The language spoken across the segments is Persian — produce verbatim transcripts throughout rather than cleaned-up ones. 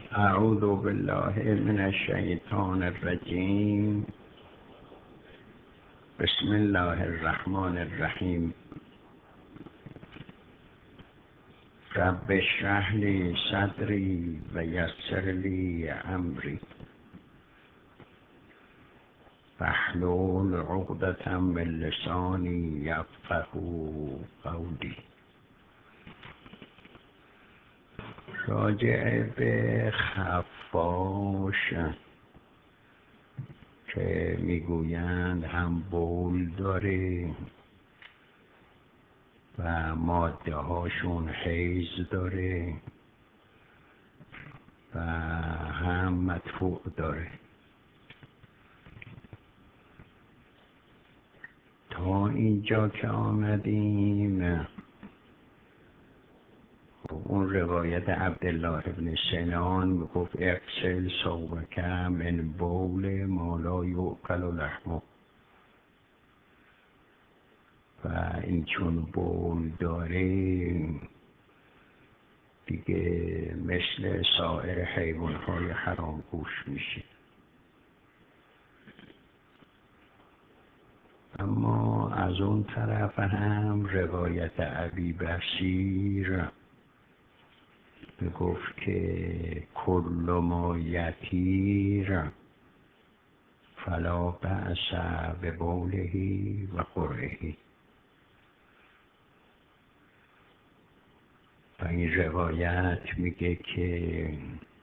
اعوذ بالله من الشیطان الرجیم. بسم الله الرحمن الرحیم. رب اشرح لی صدری و یسر لی امری واحلل عقدة من لسانی یفقهوا قولی. راجع به خفاش که میگویند هم بول داره و ماده هاشون حیض داره و هم مدفوع داره. تا اینجا که آمدیم اون روایت عبدالله ابن سنان میگفت اغسل ثوبک من بول ما لا یؤکل لحمه، و این چون بول داره دیگه مثل سایر حیوانهای حرام گوش میشه. اما از اون طرف هم روایت ابی بصیر گفت که کل ما یطیر فلا بأس ببوله و قرعه، و این روایت میگه که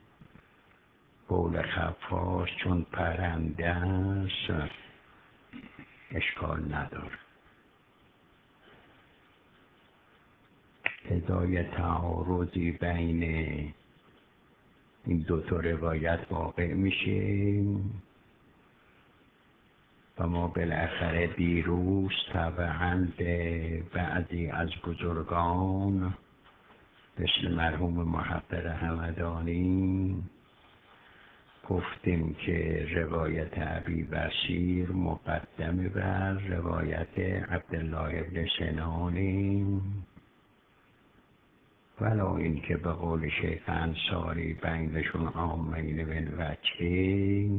بول خفاش چون پرنده است اشکال نداره. ادای تعارضی بین این دو تا روایت واقع میشه و ما بالاخره دیروز طبعاً به بعضی از بزرگان مثل مرحوم محقق همدانی گفتیم که روایت ابی بصیر مقدمه بر روایت عبدالله ابن سنان، ولو این که به قول شیخ انصاری بینشون عامین من وجهه،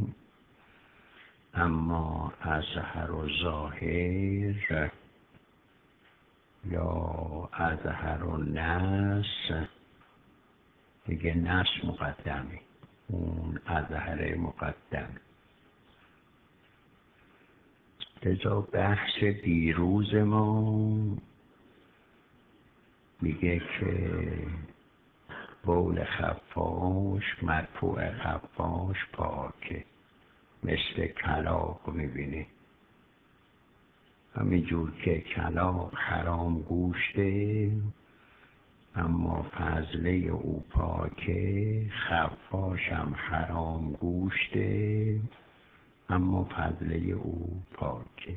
اما اظهر و ظاهر یا اظهر و نص دیگه نص مقدمه، اون اظهر مقدم. لذا بحث دیروز ما میگه که بول خفاش مرفوع خفاش پاکه، مثل کلاغ میبینی. همینجور که کلاغ حرام گوشته اما فضله او پاکه، خفاش هم حرام گوشته اما فضله او پاکه.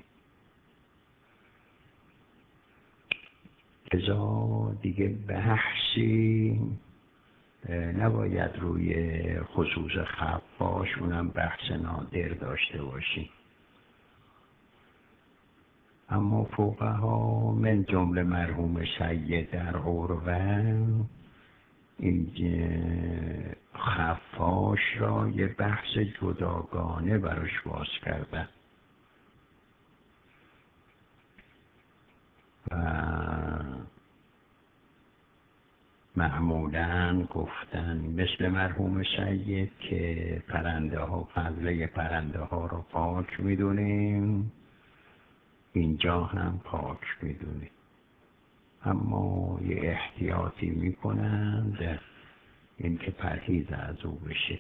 ازا دیگه بحثی نباید روی خصوص خفاش اونم بحث نادر داشته باشیم. اما فقها من جمله مرحوم سید در عروه این خفاش را یه بحث جداگانه براش باز کردن و معمولاً گفتن مثل مرحوم سید که پرنده ها فضله پرنده ها رو پاک میدونیم، اینجا هم پاک میدونیم، اما یه احتیاطی میکنند این که پرهیز از او بشه.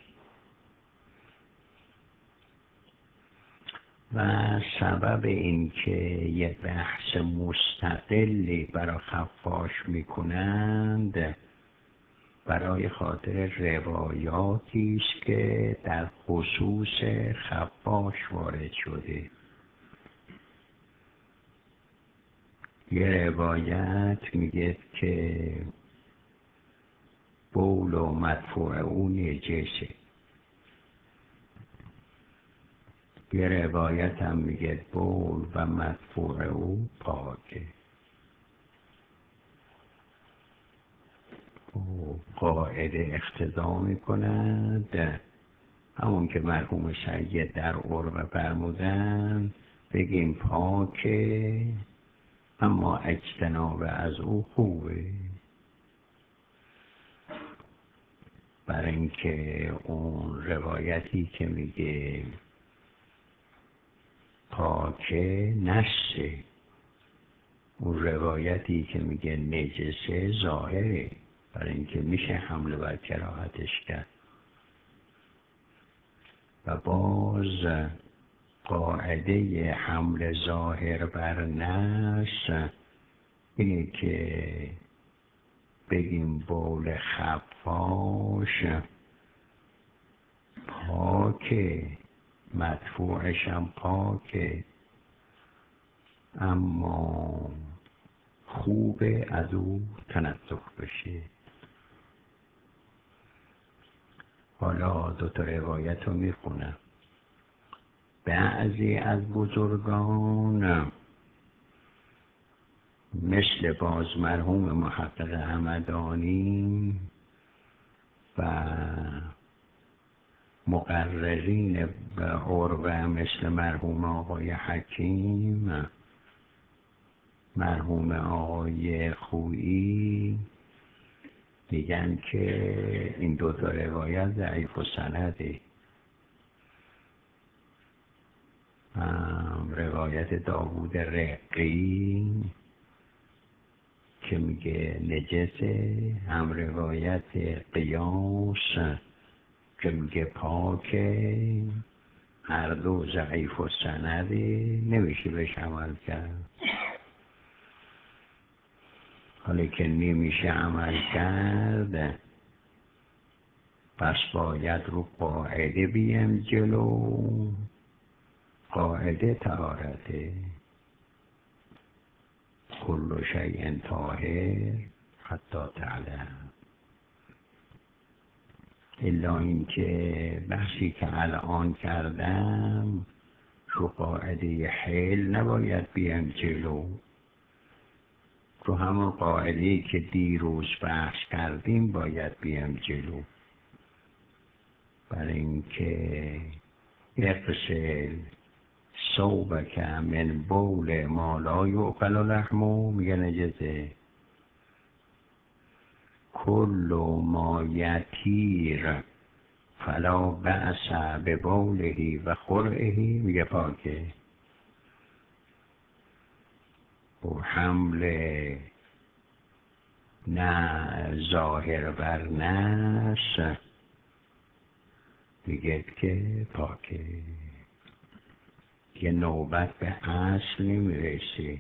و سبب این که یه بحث مستقلی برای خفاش میکنند برای خاطر روایاتی است که در خصوص خفاش وارد شده. یه روایت میگه که بول و مدفوع او نجسه، یه روایت هم میگه بول و مدفوع او پاکه. و قاعده اقتضا میکند همون که مرحوم سید در عرب فرمودن بگیم پاکه اما اجتناب از او خوبه، برای اینکه اون روایتی که میگه پاکه نشه، اون روایتی که میگه نجسه ظاهره، برای اینکه میشه حمله بر کراهتش کرد. و باز قاعده حمل ظاهر بر نفس اینه که بگیم بول خفاش پاکه، مدفوعش هم پاکه، اما خوبه از او تنزه بشه. حالا دو تا روایت رو میخونم. بعضی از بزرگان مثل باز مرحوم محقق همدانی و مقررین به عربه مثل مرحوم آقای حکیم، مرحوم آقای خویی، میگن که این دو تا روایت ضعیف و سنده. روایت داوود رقی که میگه نجسه، هم روایت قیاس که میگه پاکه، هر دو ضعیف و سنده، نمیشه بهش عمل کرد. حالا که نمیشه عمل کرد پس باید رو قاعده بیم جلو. قاعده طهارته، کل شیء طاهر حتی تعلم. الا اینکه بحثی که الان کردم رو قاعده حل نباید بیم جلو، رو همون قاعده‌ای که دیروز بحث کردیم باید بیم جلو. برای اینکه اغسل ثوبک من بول ما لا یؤکل لحمه، میگه نجسه. کل ما یطیر فلا بأس ببوله و خرعه، میگه پاکه. و حمل نه ظاهر بر نفس میگه که پاکه، که نوبت به اصل نمیرسه.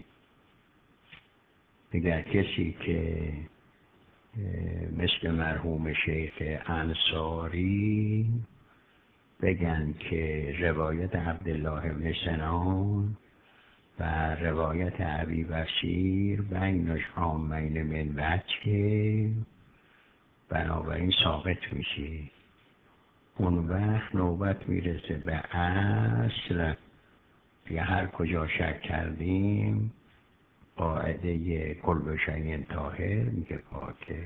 دیگر کسی که مثل مرحوم شیخ انصاری بگن که روایت عبدالله بن سنان و روایت ابی بشیر بینش عامین من وجه، بنابراین ساقط میشه. اون وقت نوبت میرسه به اصل، یا هر کجا شک کردیم قاعده کل شیء طاهر میگه پاکه.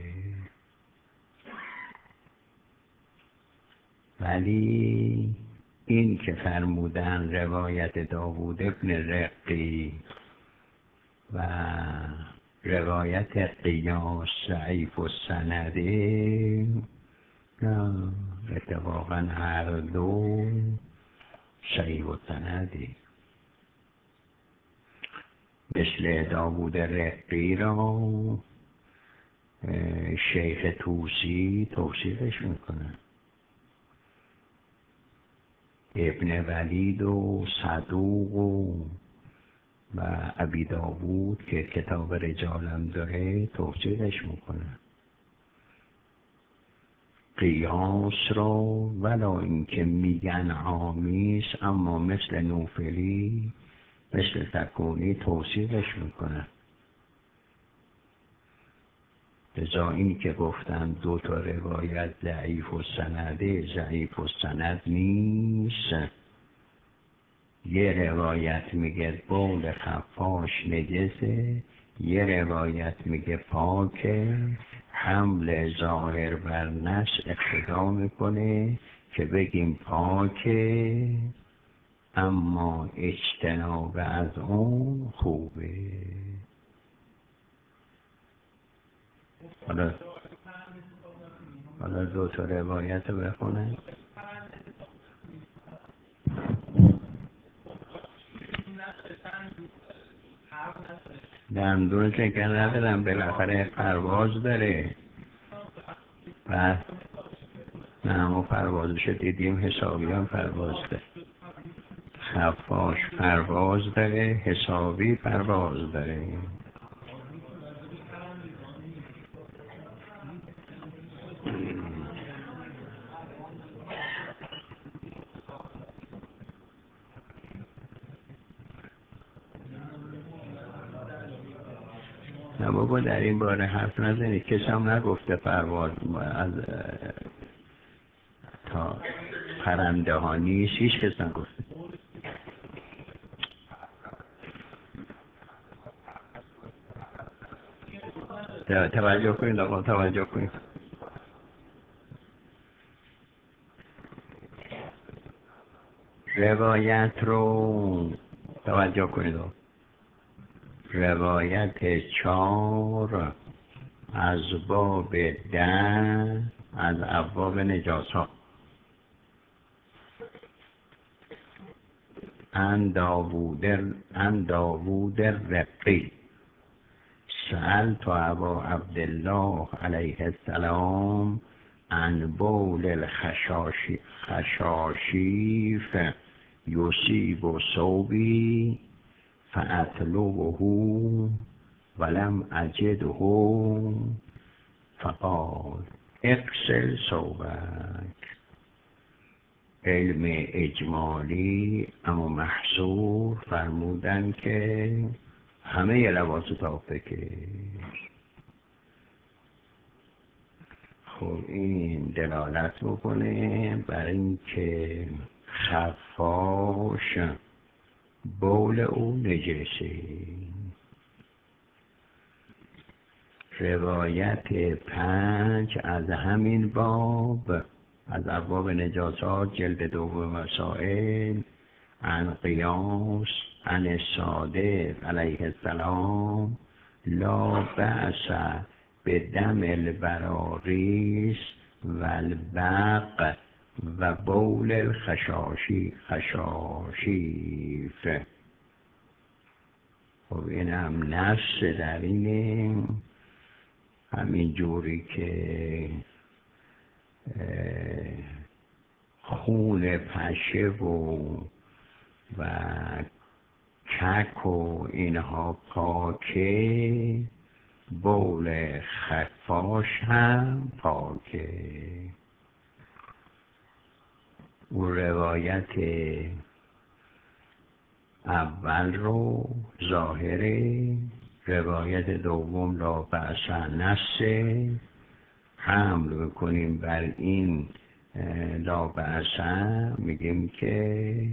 ولی این که فرمودن روایت داوود ابن رقی و روایت قیاس ضعیف و سنده، اتفاقا هر دو صحیح و سنده. مثل داوود رقی را شیخ توسی توصیفش میکنه، ابن ولید و صدوق و و ابی داوود که کتاب رجالم داره توصیفش میکنه. قیاس را ولا اینکه میگن آمیز، اما مثل نوفلی مثل تکونی توصیفش میکنه. لذا این که گفتن دو تا روایت ضعیف و سنده، ضعیف و سند نیست. یه روایت میگه بول خفاش نجسه، یه روایت میگه پاکه، حمل ظاهر بر نفس اقتضا میکنه که بگیم پاکه، اما اجتناب از اون خوبه. حالا حالا دو تا روایت رو بخونن. دندون که ندارم، بالاخره پرواز داره. و نه همون پروازش دیدیم، حسابی هم پرواز داره. خفاش پرواز داره، حسابی پرواز داره. نه بابا در این باره حرف نزنید، کسی هم نگفته پرواز از تا پرنده ها نیست، هیچ کس نگفته. توجه کنید آقا، توجه کنید. روایت رو توجه کنید. روایت چار از باب ده از ابواب نجاسات. ان داوود ان داوود رقی سألت ابا عبدالله علیه السلام عن بول الخشاشی خشاشیف یصیب ثوبی فأطلبه ولم اجده فقال اغسل ثوبک. علم اجمالی اما محصور فرمودن که همه لباس تا بکش. خب این دلالت بکنه بر این که خفاش بول او نجسه. روایت پنج از همین باب از ابواب نجاسات جلد دوم مسائل عن قیاس عن صادق علیه السلام لا بأس به دم البراریس و البق و بول الخشاشی خشاشیف. خب این هم نفس در اینه، همین جوری که خون پشه و و کک و اینها پاکه، بول خفاش هم پاکه. او روایت اول رو ظاهره، روایت دوم لا بأس نسه، حمل بکنیم بر این لا بأس، میگیم که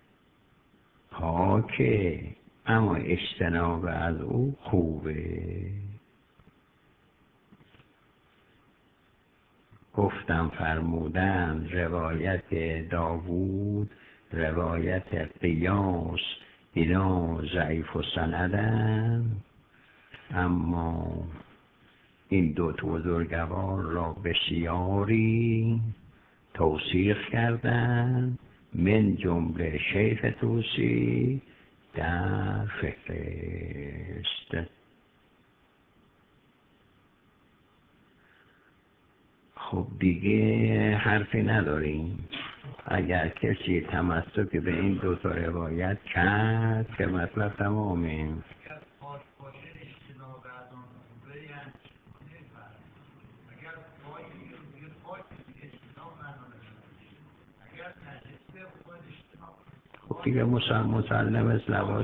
پاکه اما اجتناب از او خوبه. گفتم فرمودن روایت داوود، روایت قیاس، اینا ضعیف و سندن، اما این دو تا بزرگوار را بسیاری توصیف کردن، من جمله شیخ توسی در فهرست. خب دیگه حرفی نداریم. اگر کسی تمسک به این دو تا روایت کرد که مطلب تمامه. خب دیگه مسلم از لباس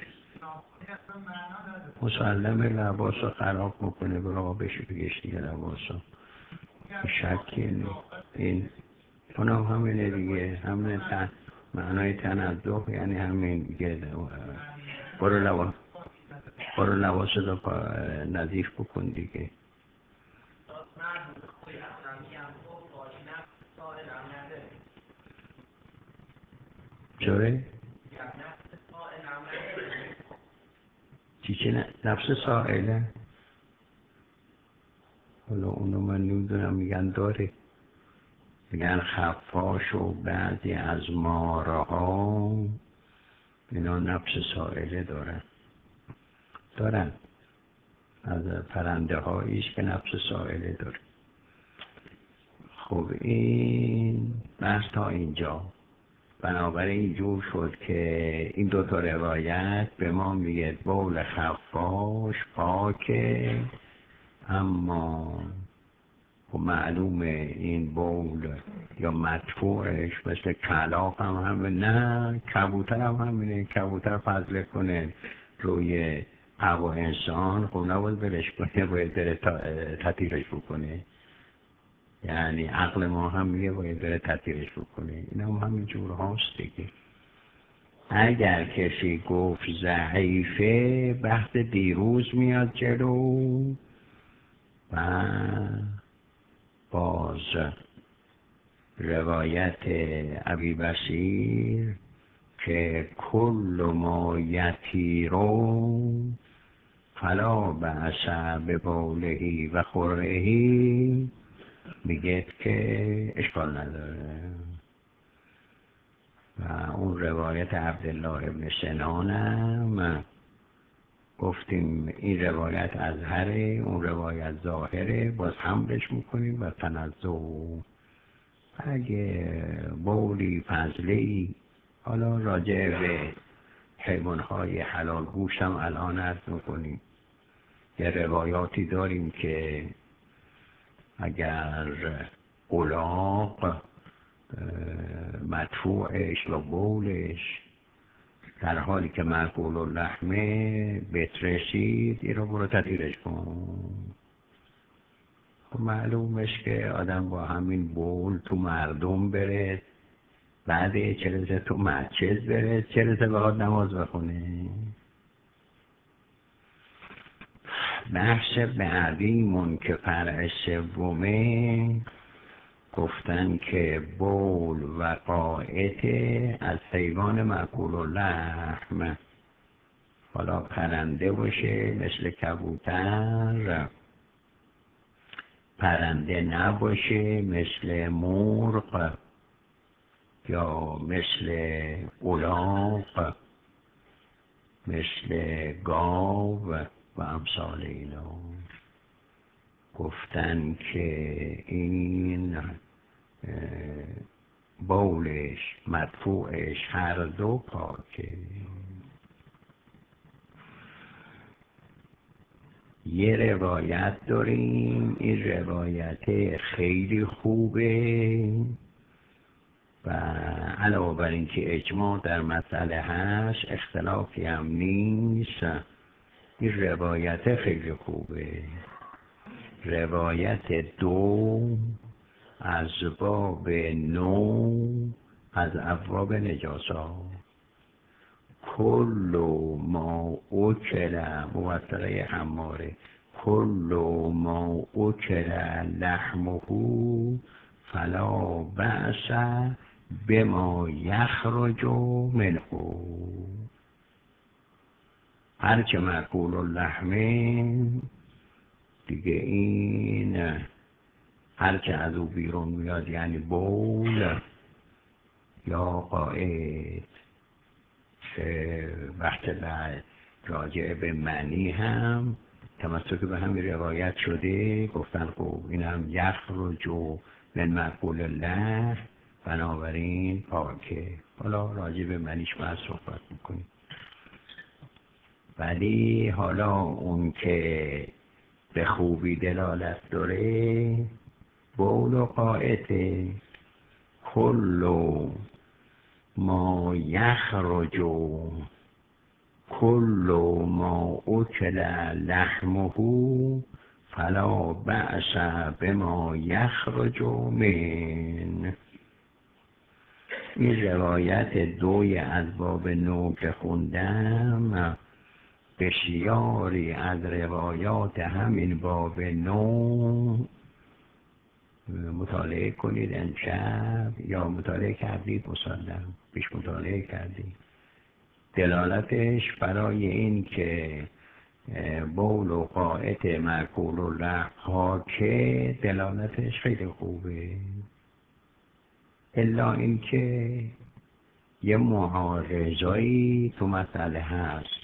مسلم لباس رو خراب میکنه، برای بشه بگش دیگه لباس رو شکی نی. این اونم همینه دیگه، همین تن معنای تنزه یعنی همین دیگه. برو لباس برو لباس رو نظیف بکن دیگه. چوره؟ چی چی نه؟ نفس سائله؟ حالا اونو من نمیدونم، میگن داره، میگن خفاش و بعضی از ماره ها اینا نفس سائله دارن دارن از پرنده هاییش که نفس سائله داره. خب این بحث تا اینجا. بنابراین اینجور شد که این دو تا روایت به ما میگه بول خفاش پاکه، اما و معلومه این بول یا مدفوعش مثل کلاف هم همه، نه کبوتر هم همینه، کبوتر فضله کنه روی هوا انسان، خب نباید برش کنه، باید بره تطیرش بکنه. یعنی عقل ما هم میگه باید بره تطیرش بکنه. این هم همین جور هاست دیگه. اگر کسی گفت ضعیفه، بحث دیروز میاد جلو و باز روایت ابی بصیر که کل ما یطیرو فلا بأس ببولهی و خرهی، میگه که اشکال نداره. و اون روایت عبدالله ابن سنانم گفتیم این روایت ازهره، اون روایت ظاهره، باز حملش میکنیم و تنزع. اگه بولی فضلی، حالا راجع به حیوانهای حلال گوشت هم الان عرض میکنیم. یه روایاتی داریم که اگر الاغ مدفوعش و بولش در حالی که مأکول اللحمه بترسید، این رو برو تطیرش کن. خب معلومش که آدم با همین بول تو مردم بره، بعد چه رسه تو مسجد بره، چه رسه بخواد نماز بخونه. بحث بعدیمون که فرع سومه، گفتن که بول و قائط از حیوان مأکول اللحم، حالا پرنده باشه مثل کبوتر، پرنده نباشه مثل مرغ یا مثل الاغ، مثل گاو و امثال اینا. گفتن که این بولش مدفوعش هر دو پاکه. یه روایت داریم، این روایت خیلی خوبه و علاوه بر این که اجماع در مسئله هست، اختلافی هم نیست. این روایت خیلی خوبه. روایت دو از باب نو از ابواب نجاسا، کل ما اکل موطره حماره، کل ما اکل لحمه فلا بأس بما یخرج منه. هرچه مأکول اللحمه دیگه، این هرچه از او بیرون میاد، یعنی بول یا قائط. که وقت بعد راجع به معنی هم تمسک به همین روایت شده، گفتن خب این هم یخرج من مأکول اللحم، بنابراین پاکه. حالا راجع به معنیش باید صحبت میکنیم. ولی حالا اون که به خوبی دلالت داره، بول و قائطه، کل ما یخرج کل ما اکل لحمه فلا بأس بما یخرج من. این روایت دوی از باب نو که خوندم، بسیاری از روایات همین باب نو مطالعه کنید امشب، یا مطالعه کردید مسلم پیش مطالعه کردید. دلالتش برای این که بول و قائط معکول و لحم پاکه، دلالتش خیلی خوبه، الا اینکه یه معارضایی تو مسئله هست.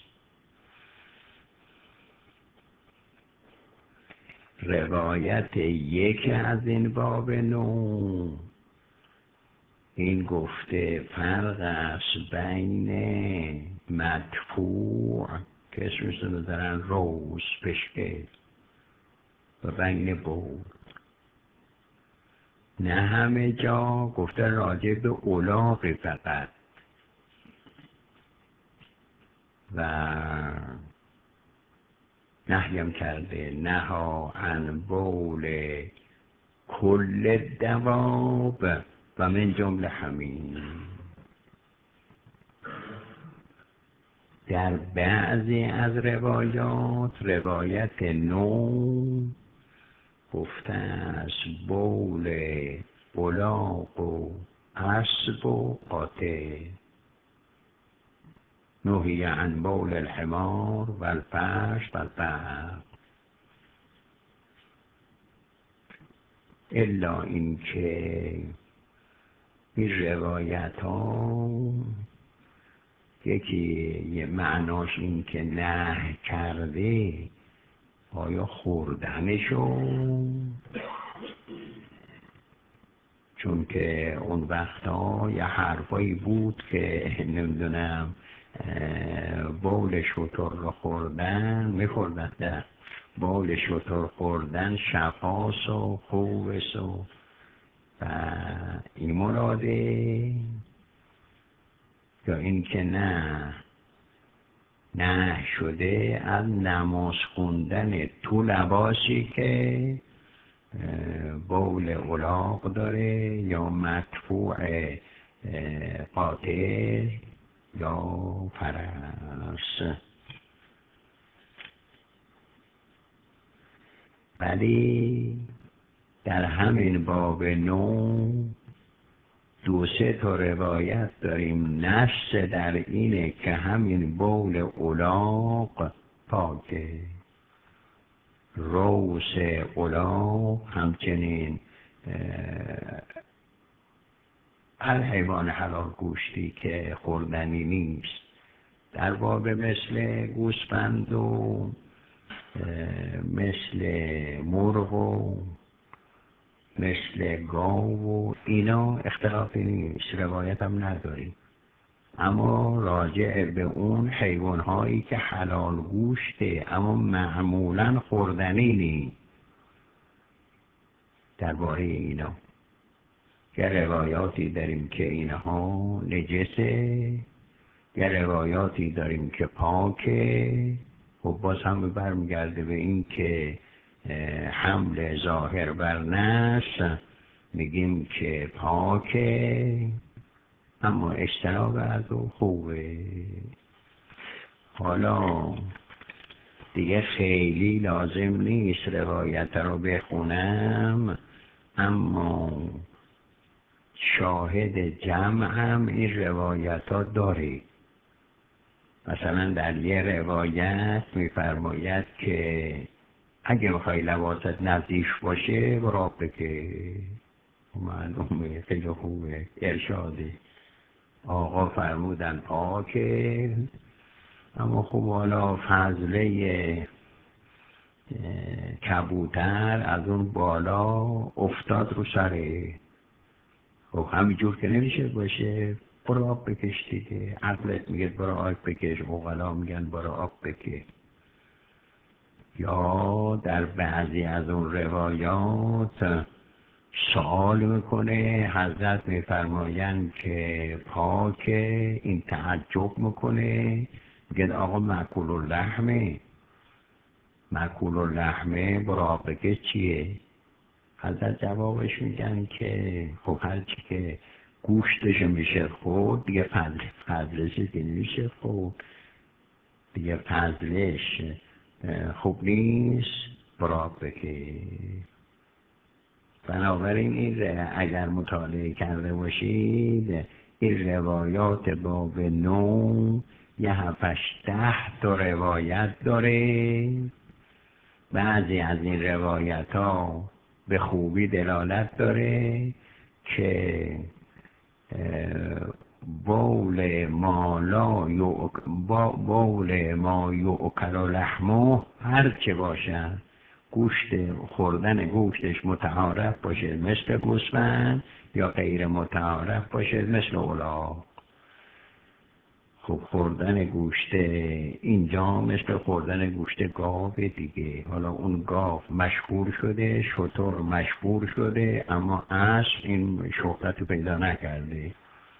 روایت یکی از این باب نو این گفته فرق است بین مدفوع که اسمش رو دارن روز پشکه و بین بود. نه همه جا گفته راجع به اولاغی فقط و نهیم کرده نها عن بول کل دواب و من جمله همین. در بعضی از روایات، روایت نو گفته است بول الاغ و اسب و قاطع، نهی عن بول الحمار و الفرس و البقر، الا اینکه این روایت ها یکی یه معناش این که نه کرده آیا خوردنشو، چون که اون وقتا یه حرفایی بود که نمیدونم بول شتر رو خوردن میخوردن، در بول شتر خوردن شفاس و خوبس و و این مراده، یا این که نه نه شده از نماز خوندن تو لباسی که بول الاغ داره یا مدفوع قاطع یا فرس. ولی در همین باب نو دو سه تا روایت داریم نص در اینه که همین بول الاغ پاکه، روس الاغ همچنین هر حیوان حلال گوشتی که خوردنی نیست، در باب مثل گوسفند و مثل مرغ و مثل گاو و اینا اختلافی نیست، روایت هم نداریم، اما راجع به اون حیوان هایی که حلال گوشته اما معمولا خوردنی نیست، درباره اینا یه روایاتی داریم که اینها نجسه، یه روایاتی داریم که پاکه. خب باز هم برمیگرده به این که حمل ظاهر بر نص میگیم که پاکه، اما اجتناب از او خوبه. حالا دیگه خیلی لازم نیست روایت رو بخونم، اما شاهد جمع هم این روایت ها داره. مثلا در یه روایت میفرماید که اگه میخوای لباست نظیف باشه برو آب بکه. معلومه خیلی خوبه ارشاده. آقا فرمودن پاکه، اما خب حالا فضله کبوتر از اون بالا افتاد رو سره، خب همینجور که نمیشه باشه برو آب بکش دیگه. عقلت میگه برو آب بکش، عقلا میگن برو آب بکش. یا در بعضی از اون روایات سوال میکنه، حضرت میفرمایند که پاکه، این تعجب میکنه، میگه آقا مأکول اللحمه، مأکول اللحمه برو آب بکش چیه؟ حضرت جوابش میگن که خب هرچی که گوشتش میشه خورد دیگه فضلش دیگه نمیشه خورد دیگه، فضلش خوب نیست برو آب بکش. بنابراین این اگر مطالعه کرده باشید این روایات باب نو یه هفتش ده تا روایت داره. بعضی از این روایت ها به خوبی دلالت داره که بول ما لا بول ما یؤکل لحمه هر چه باشد، گوشت خوردن گوشتش متعارف باشه مثل گوسفند یا غیر متعارف باشه مثل الاغ. خب خوردن گوشت اینجا مثل خوردن گوشت گاو دیگه. حالا اون گاو مشهور شده، شتر مشهور شده، اما اصل این شهرت رو پیدا نکرده.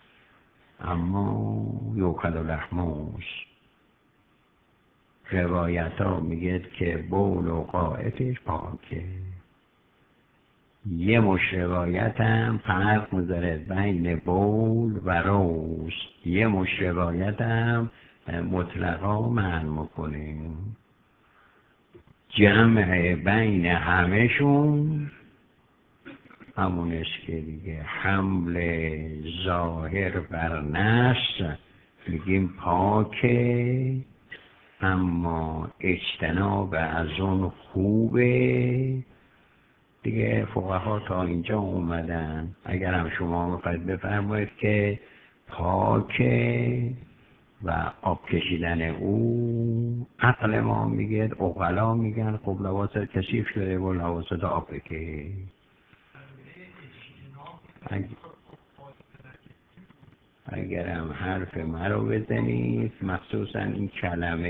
اما یوکل و لحموس روایت ها میگه که بول و قائتش پاکه. یه مش روایت هم فرق میذاره بین بول و روز. یه مش روایت هم مطلقا معنی میکنیم. جمع بین همهشون همونست که دیگه حمل ظاهر بر نفس میگیم پاکه، اما اجتناب از اون خوبه دیگه. فقها تا اینجا اومدن. اگر هم شما میخواید بفرمایید که پاکه و آب کشیدن او عقل ما میگه، عقلا میگن خب لباس کثیف شده و لباس تا آب بکه. اگر هم حرف مرا بزنید، مخصوصا این کلمه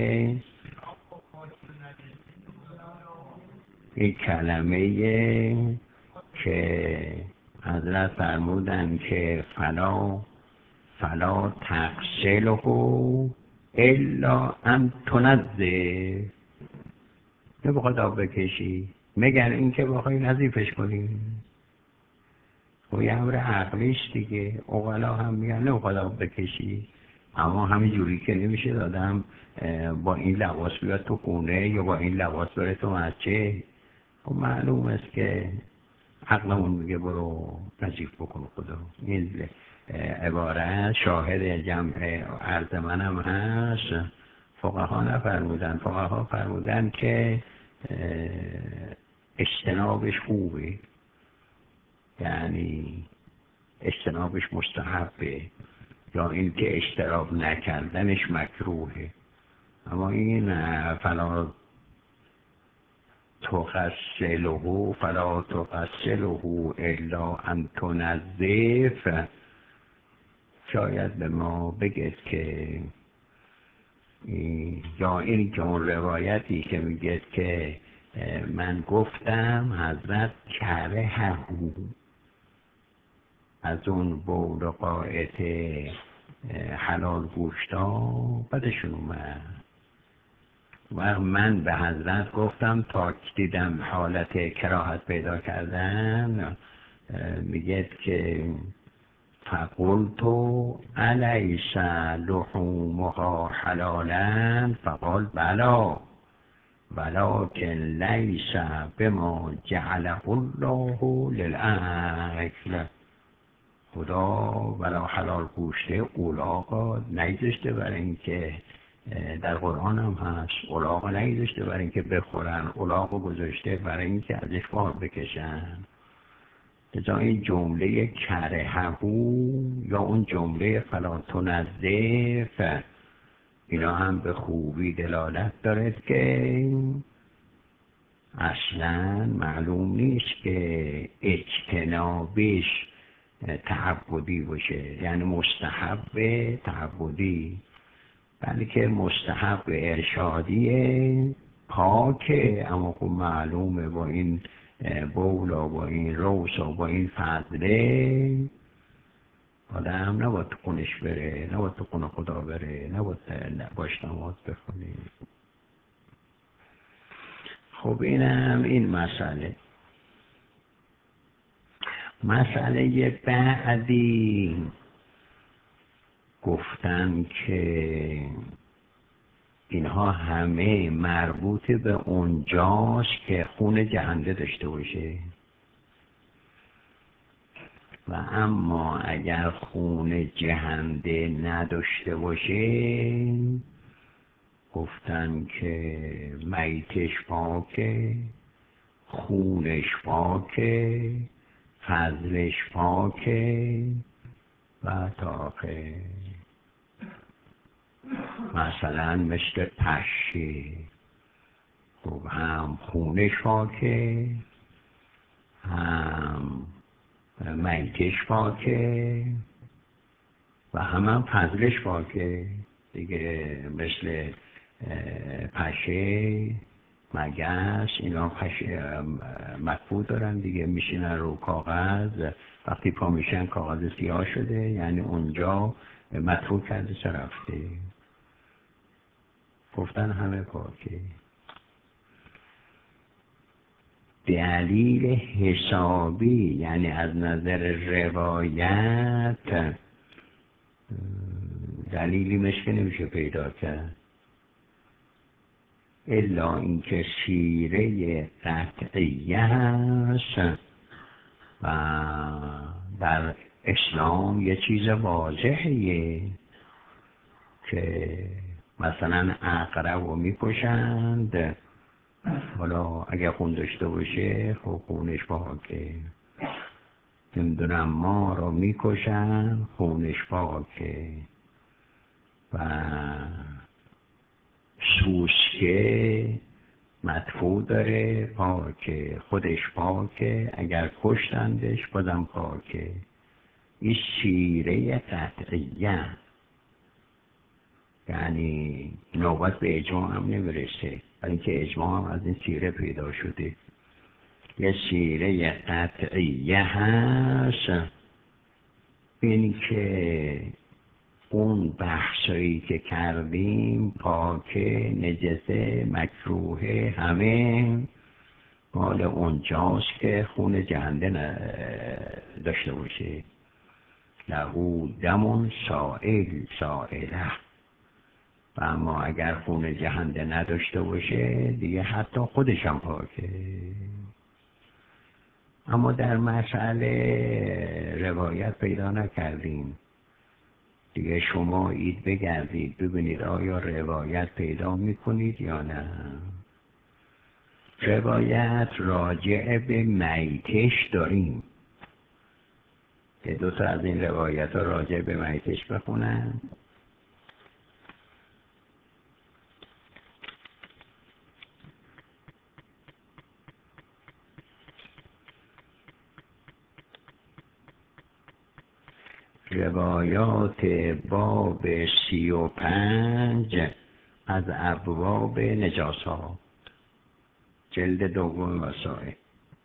این کلمه که حضرت فرمودن که فلا فلا تغسله الا ان تنظف، نباید آب بکشی مگر این که بخوای نظیفش کنی. و یه امر عقلیش دیگه. اغلا هم میگن نباید آب بکشی، اما همین جوری که نمیشه دادم با این لباس بیاد تو خونه یا با این لباس بره تو مسجد. خب معلوم است که عقلمون میگه برو نظیف بکن خدا. این عبارت شاهد جمع عرض منم هست. فقها نفرمودن، فقها فرمودن که اجتنابش خوبه، یعنی اجتنابش مستحبه، یا اینکه اجتناب نکردنش مکروهه. اما این فلا تغسله فلا تغسله الا ان تنظف شاید به ما بگید که یا این که اون روایتی که میگه که من گفتم حضرت کره ههو از اون بول و قائط حلال گوشتا بدشون اومد و من به حضرت گفتم تا دیدم حالت کراهت پیدا کردن، میگه که فقلت الیس لحومها حلالا فقال بلا ولکن لیس بما جعله الله للأکل. خدا ولا حلال گوشته اولاغا نیذاشته برای اینکه در قرآن هم هست، اولاغا نیذاشته برای اینکه بخورن، اولاغا گذاشته برای اینکه ازش بار بکشن. لذا این جمله کرههو یا اون جمله فلا تنظف اینا هم به خوبی دلالت دارد که اصلا معلوم نیست که اجتنابش تعبدی باشه، یعنی مستحب تعبدی، بلکه مستحب ارشادیه پاکه. اما خب معلومه با این بولا با این روسا با این فضله آدم نباید تو خونش بره، نباید تو خونه خدا بره، نباید باش نماز بخونه. خب اینم این مسئله. مسئله بعدی گفتن که اینها همه مربوط به اونجاست که خون جهنده داشته باشه. و اما اگر خون جهنده نداشته باشه گفتن که میتش پاکه، خونش پاکه، فضلش پاکه و تا آخر. مثلا مثل پشه، خب هم خونش پاکه، هم میتش پاکه و هم هم فضلش پاکه دیگه. مثل پشه، مگس، اینا پشه مطبوع دارن دیگه، میشینن رو کاغذ، وقتی پا میشن کاغذ سیاه شده، یعنی اونجا مطبوع کرده چه رفته. گفتن همه پاکه. دلیل حسابی یعنی از نظر روایت دلیلی مثل نمیشه پیدا کرد الا اینکه سیره قطعیه هست و در اسلام یه چیز واضحیه که مثلا عقرب رو میکشند، حالا اگر خون داشته باشه خب خونش پاکه. نمیدونم ما رو میکشن، خونش پاکه. و سوسکه مدفوع داره، پاکه، خودش پاکه، اگر کشتندش بازم پاکه. این شیره قطعیه، یعنی نوبت به اجماع هم نمیرسه، برای اینکه اجماع هم از این شیره پیدا شده. یه شیره قطعیه هست، این که اون بحثایی که کردیم پاکه، نجسه، مکروه، همه مال اونجاست که خون جهنده داشته باشه. لهو دمون سائل سائله. و اما اگر خون جهنده نداشته باشه دیگه حتی خودش هم پاکه. اما در مسئله روایت پیدا نکردیم دیگه. شما اید بگردید ببینید آیا روایت پیدا میکنید یا نه. روایت راجع به میتش داریم که دو تا از این روایت ها راجع به میتش بخونن. روایات باب سی و پنج از ابواب نجاسات، جلد دوم وسائل.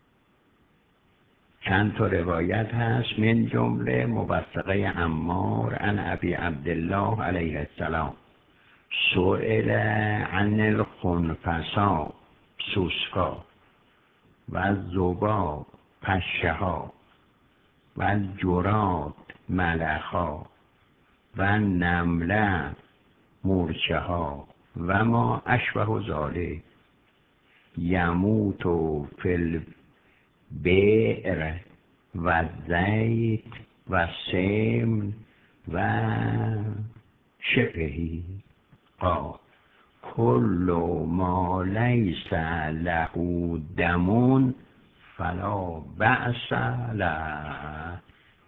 چند تا روایت هست، من جمله موثقه عمار عن ابی عبدالله علیه السلام سئل عن الخنفساء سوسکا و الذباب پشه ها و الجراد ملخا و نمله مورچه ها و ما اشبه ذالک یموت فی البئر و زیت و سمن و شبهی. قال کل ما لیس له دمون فلا بأس له.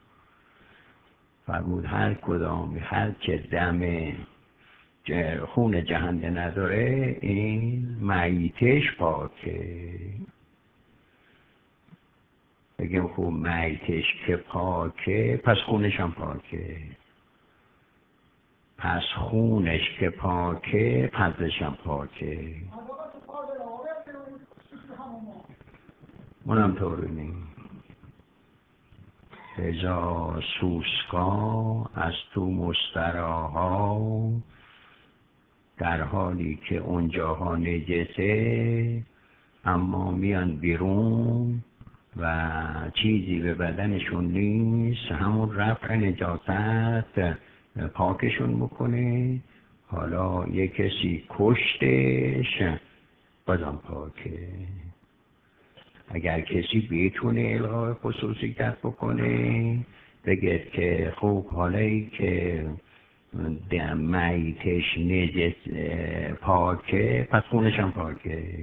فرمود هر کدام هر که دم خون جهنده نداره این میتش پاکه. بگیم خب میتش که پاکه پس خونش هم پاکه، پس خونش که پاکه پسش هم پاکه. اونم طوری نیم. ازا سوسکا از تو مستراها، در حالی که اونجاها نجسه اما میان بیرون و چیزی به بدنشون نیست، همون رفع نجاست پاکشون میکنه. حالا یک کسی کشتش بازم پاکه. اگر کسی بتونه الغای خصوصیت بکنه بگید که خب حالی که میتش نجس پاکه پس خونش هم پاکه،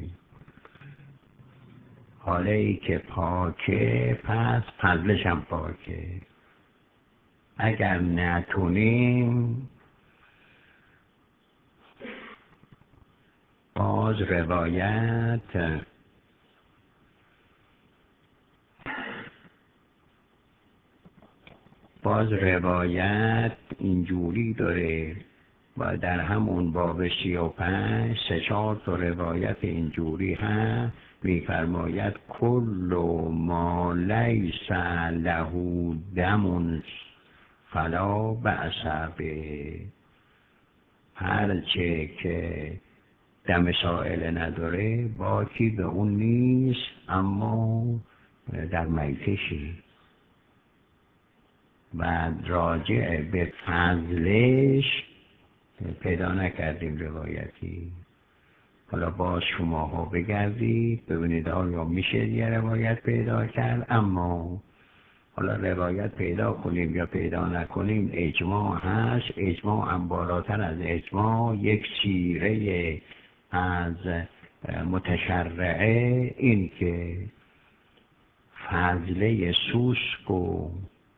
حالی که پاکه پس فضلش هم پاکه. اگر نتونیم باز روایت باز روایت اینجوری داره و در همون باب سی و پنج سه چهار تا روایت اینجوری هم میفرماید کل ما لیس له دم فلا بأس به، هرچه که دم سائل نداره باکی به اون نیست، اما در میتشی. و راجع به فضلش پیدا نکردیم روایتی. حالا باز شماها بگردید ببینید آیا میشه یه روایت پیدا کرد، اما حالا روایت پیدا کنیم یا پیدا نکنیم اجماع هست. اجماع هم بالاتر از اجماع یک سیره از متشرعه این که فضله سوسک و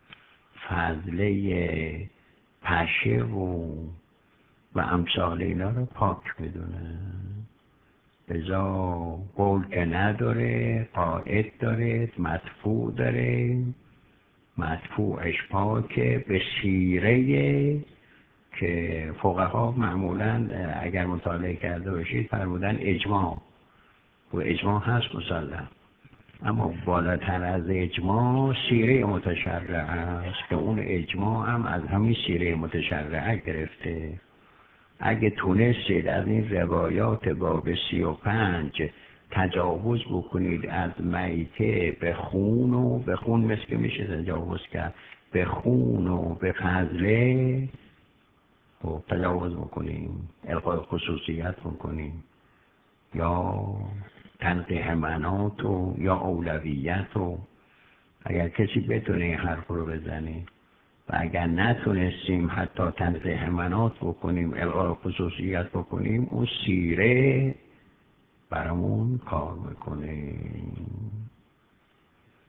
فضله پشه و و امثال اینا رو پاک بدونه. بزا قول که نداره، قاعد داره، مدفوع داره، مدفوعش پاکه به سیره که فقها معمولا اگر مطالعه کرده باشید فرمودن اجماع و اجماع هست مسلم، اما بالاتر از اجماع سیره متشرعه است که اون اجماع هم از همین سیره متشرعه گرفته. اگه تونستید از این روایات باب سی و پنج تجاوز بکنید از میته به خون و به خون مثل که میشه تجاوز کرد به خون و به فضله و تجاوز بکنیم، الغای خصوصیت بکنیم یا تنقیح منات و یا اولویت و اگر کسی بتونه این حرف رو بزنه و اگر نتونستیم حتی تنقیح منات بکنیم، الغای خصوصیت بکنیم، اون سیره برامون کار میکنه.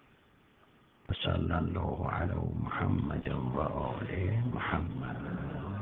صلی الله علی محمد و آل محمد.